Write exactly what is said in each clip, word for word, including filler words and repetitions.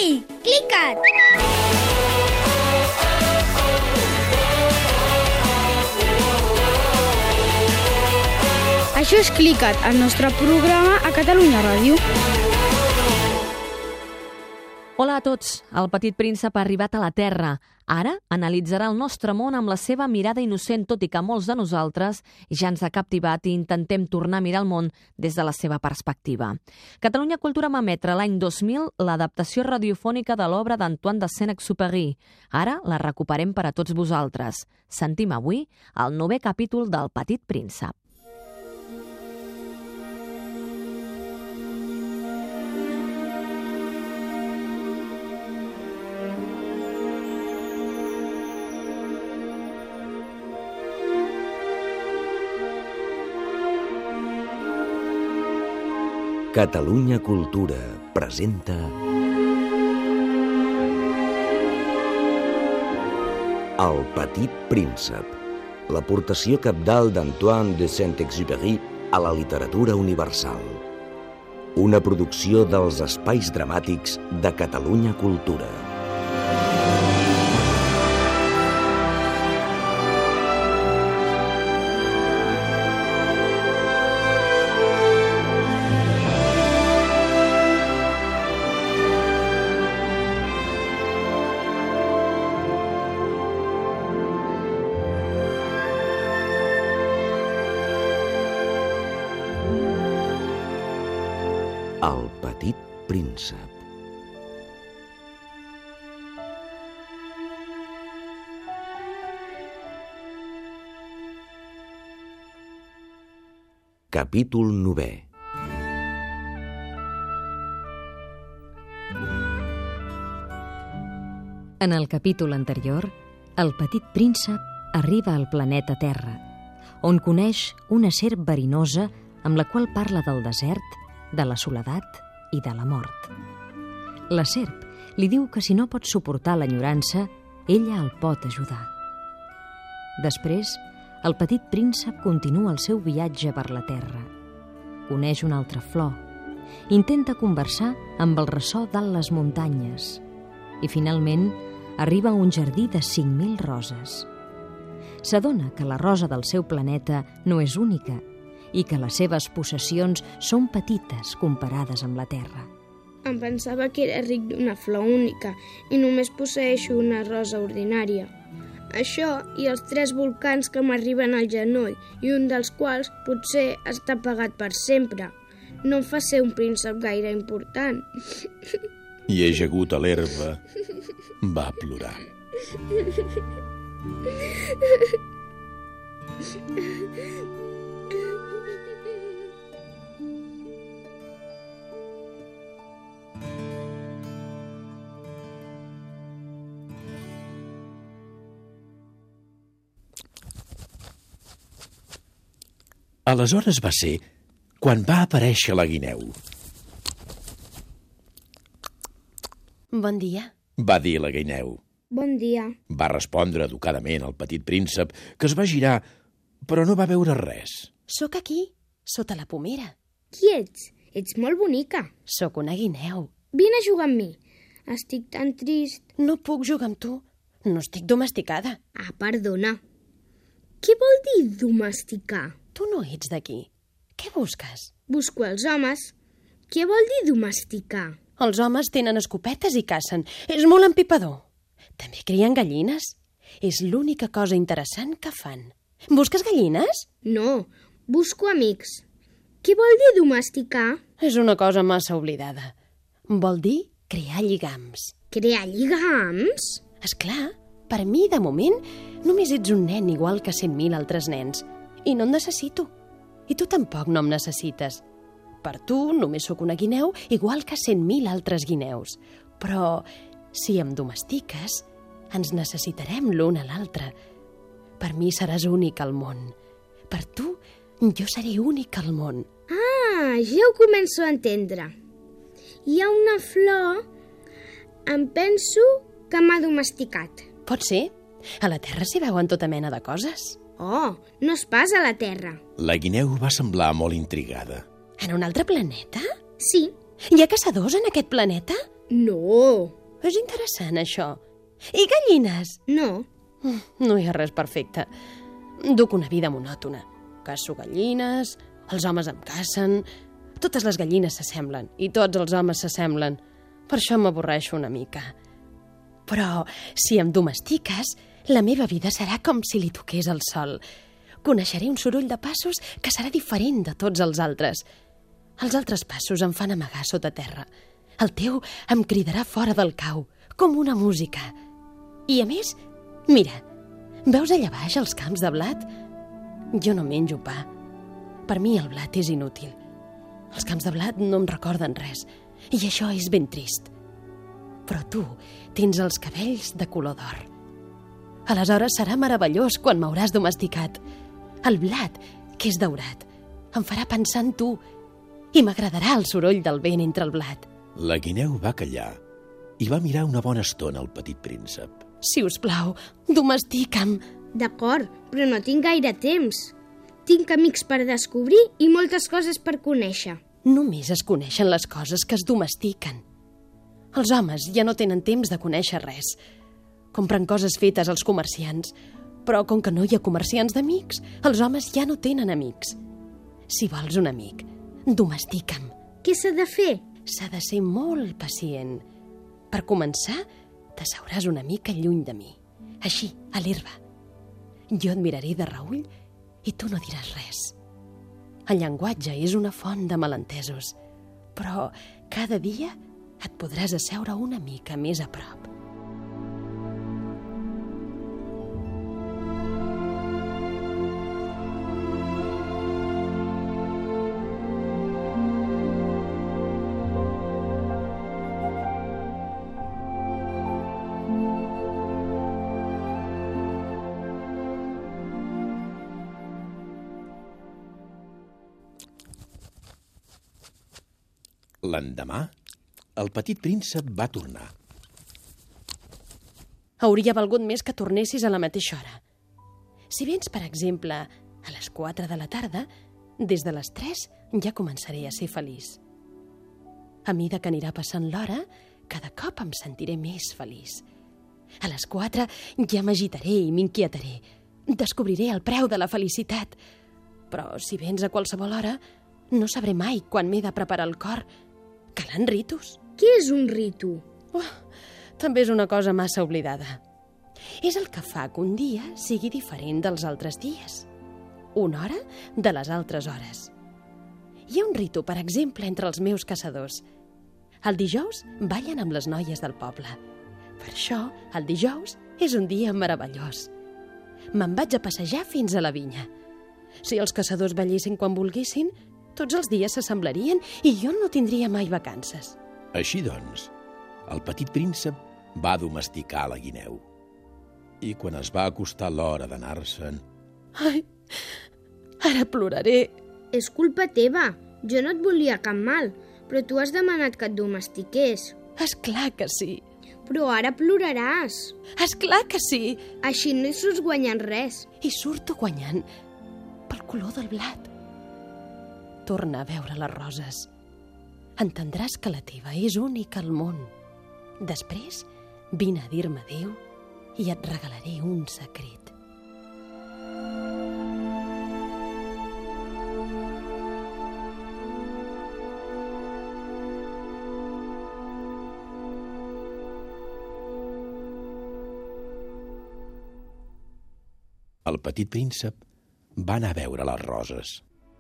Ei, clica't! Això és Clica't, el nostre programa a Catalunya Ràdio. Hola a tots. El petit príncep ha arribat a la Terra. Ara analitzarà el nostre món amb la seva mirada innocent, tot i que molts de nosaltres ja ens ha captivat i intentem tornar a mirar el món des de la seva perspectiva. Catalunya Cultura va emetre l'any dos mil l'adaptació radiofònica de l'obra d'Antoine de Saint-Exupéry. Ara la recuperem per a tots vosaltres. Sentim avui el novè capítol del Petit Príncep. Catalunya Cultura presenta El Petit Príncep, l'aportació cabdal d'Antoine de Saint-Exupéry a la literatura universal. Una producció dels espais dramàtics de Catalunya Cultura. El Petit Príncep. Capítol novè. En el capítol anterior, el petit príncep arriba al planeta Terra, on coneix una serp verinosa amb la qual parla del desert, de la soledat i de la mort. La serp li diu que si no pot suportar l'enyorança, ella el pot ajudar. Després, el petit príncep continua el seu viatge per la terra. Coneix una altra flor, intenta conversar amb el ressò dalt les muntanyes i, finalment, arriba a un jardí de cinc mil roses. S'adona que la rosa del seu planeta no és única i que les seves possessions són petites comparades amb la terra. Em pensava que era ric d'una flor única i només posseeixo una rosa ordinària. Això i els tres volcans que m'arriben al genoll i un dels quals potser està apagat per sempre. No em fa ser un príncep gaire important. I ajagut a l'herba va plorar. Aleshores va ser quan va aparèixer la guineu. Bon dia. Va dir la guineu. Bon dia. Va respondre educadament el petit príncep, que es va girar, però no va veure res. Sóc aquí, sota la pomera. Qui ets? Ets molt bonica. Sóc una guineu. Vine a jugar amb mi. Estic tan trist. No puc jugar amb tu. No estic domesticada. Ah, perdona. Què vol dir domesticar? Tu no ets d'aquí. Què busques? Busco els homes. Què vol dir domesticar? Els homes tenen escopetes i cacen. És molt empipador. També crien gallines. És l'única cosa interessant que fan. Busques gallines? No, busco amics. Què vol dir domesticar? És una cosa massa oblidada. Vol dir crear lligams. Crear lligams? Esclar, per mi, de moment, només ets un nen igual que cent mil altres nens. I no et necessito. I tu tampoc no em necessites. Per tu només sóc una guineu igual que cent mil altres guineus. Però si em domestiques, ens necessitarem l'un a l'altre. Per mi seràs únic al món. Per tu, jo seré únic al món. Ah, ja ho començo a entendre. Hi ha una flor, em penso que m'ha domesticat. Pot ser. A la Terra s'hi veuen tota mena de coses. Oh, no és pas a la Terra. La guineu va semblar molt intrigada. En un altre planeta? Sí. Hi ha caçadors en aquest planeta? No. és interessant, això. I gallines? No. No hi ha res perfecte. Duc una vida monòtona. Caço gallines, els homes em cacen... Totes les gallines s'assemblen i tots els homes s'assemblen. Per això m'avorreixo una mica. Però si em domestiques, la meva vida serà com si li toqués el sol. Coneixeré un soroll de passos que serà diferent de tots els altres. Els altres passos em fan amagar sota terra. El teu em cridarà fora del cau, com una música. I a més, mira, veus allà baix els camps de blat? Jo no menjo pa. Per mi el blat és inútil. Els camps de blat no em recorden res, i això és ben trist. Però tu tens els cabells de color d'or. Aleshores serà meravellós quan m'hauràs domesticat. El blat, que és daurat, em farà pensar en tu i m'agradarà el soroll del vent entre el blat. La guineu va callar i va mirar una bona estona al petit príncep. Si us plau, domestica'm. D'acord, però no tinc gaire temps. Tinc amics per descobrir i moltes coses per conèixer. Només es coneixen les coses que es domestiquen. Els homes ja no tenen temps de conèixer res. Compren coses fetes als comerciants, però com que no hi ha comerciants d'amics, els homes ja no tenen amics. Si vols un amic, domestica'm. Què s'ha de fer? S'ha de ser molt pacient. Per començar, t'asseuràs una mica lluny de mi, així, a l'herba. Jo et miraré de reüll i tu no diràs res. El llenguatge és una font de malentesos, però cada dia et podràs asseure una mica més a prop. L'endemà, el petit príncep va tornar. Hauria valgut més que tornessis a la mateixa hora. Si vens, per exemple, a les quatre de la tarda, des de les tres ja començaré a ser feliç. A mida que anirà passant l'hora, cada cop em sentiré més feliç. A les quatre ja m'agitaré i m'inquietaré. Descobriré el preu de la felicitat. Però si vens a qualsevol hora, no sabré mai quan m'he de preparar el cor. Calen ritus. Què és un ritu? Oh, també és una cosa massa oblidada. És el que fa que un dia sigui diferent dels altres dies. Una hora de les altres hores. Hi ha un ritu, per exemple, entre els meus caçadors. El dijous ballen amb les noies del poble. Per això, el dijous és un dia meravellós. Me'n vaig a passejar fins a la vinya. Si els caçadors ballessin quan volguessin, tots els dies s'assemblarien i jo no tindria mai vacances. Així doncs, el petit príncep va domesticar la guineu. I quan es va acostar l'hora d'anar-se'n... Ai, ara ploraré. És culpa teva. Jo no et volia cap mal, però tu has demanat que et domestiqués. Esclar que sí. Però ara ploraràs. Esclar que sí. Així no hi surts guanyant res. I surto guanyant pel color del blat. Torna a veure les roses. Entendràs que la teva és única al món. Després, vine a dir-me adéu i et regalaré un secret. El petit príncep va anar a veure les roses.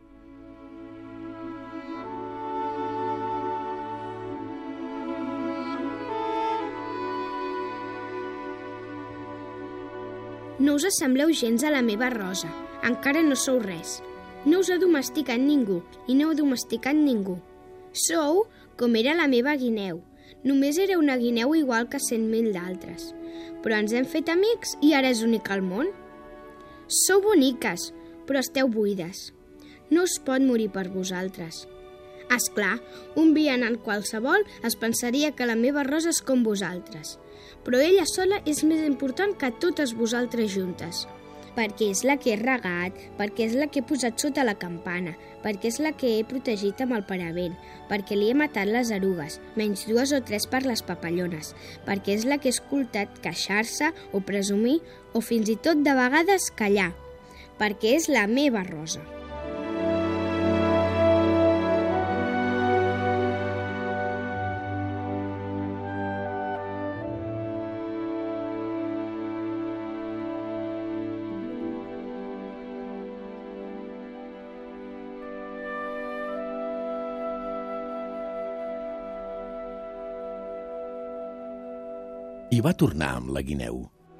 No us assembleu gens a la meva rosa. Encara no sou res. No us ha domesticat ningú i no heu domesticat ningú. Sou com era la meva guineu. Només era una guineu igual que cent mil d'altres. Però ens hem fet amics i ara és única al món. Sou boniques, però esteu buides. No us pot morir per vosaltres. És clar, un vianant qualsevol es pensaria que la meva rosa és com vosaltres. Però ella sola és més important que totes vosaltres juntes. perquè és la que he regat, perquè és la que he posat sota la campana, perquè és la que he protegit amb el paravent, perquè li he matat les erugues, menys dues o tres per les papallones, perquè és la que he escoltat queixar-se o presumir o fins i tot de vegades callar, perquè és la meva rosa. I va tornar amb la guineu.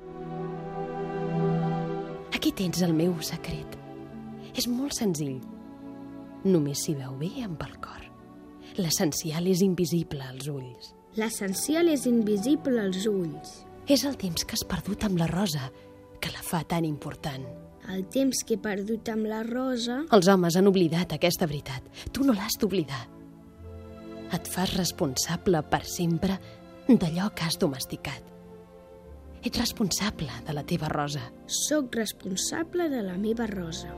Aquí tens el meu secret. És molt senzill. Només s'hi veu bé amb el cor. L'essencial és invisible als ulls. L'essencial és invisible als ulls. És el temps que has perdut amb la rosa, que la fa tan important. El temps que he perdut amb la rosa... Els homes han oblidat aquesta veritat. Tu no l'has d'oblidar. Et fas responsable per sempre d'allò que has domesticat. Ets responsable de la teva rosa. Soc responsable de la meva rosa.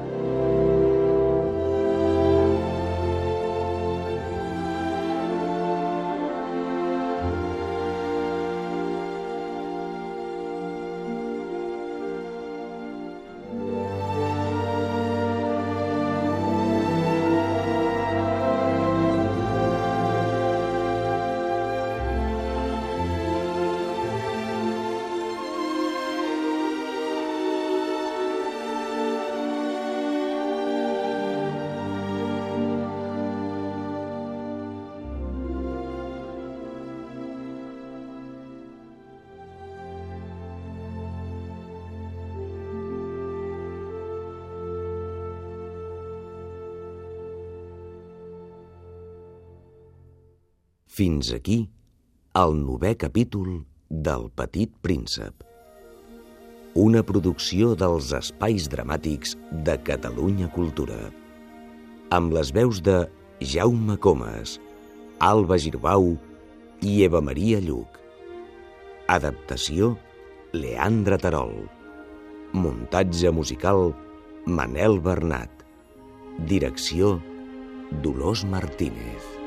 Fins aquí el novè capítol del Petit Príncep. Una producció dels Espais Dramàtics de Catalunya Cultura. Amb les veus de Jaume Comas, Alba Girbau i Eva Maria Lluc. Adaptació Leandre Terol. Muntatge musical Manel Bernat. Direcció Dolors Martínez.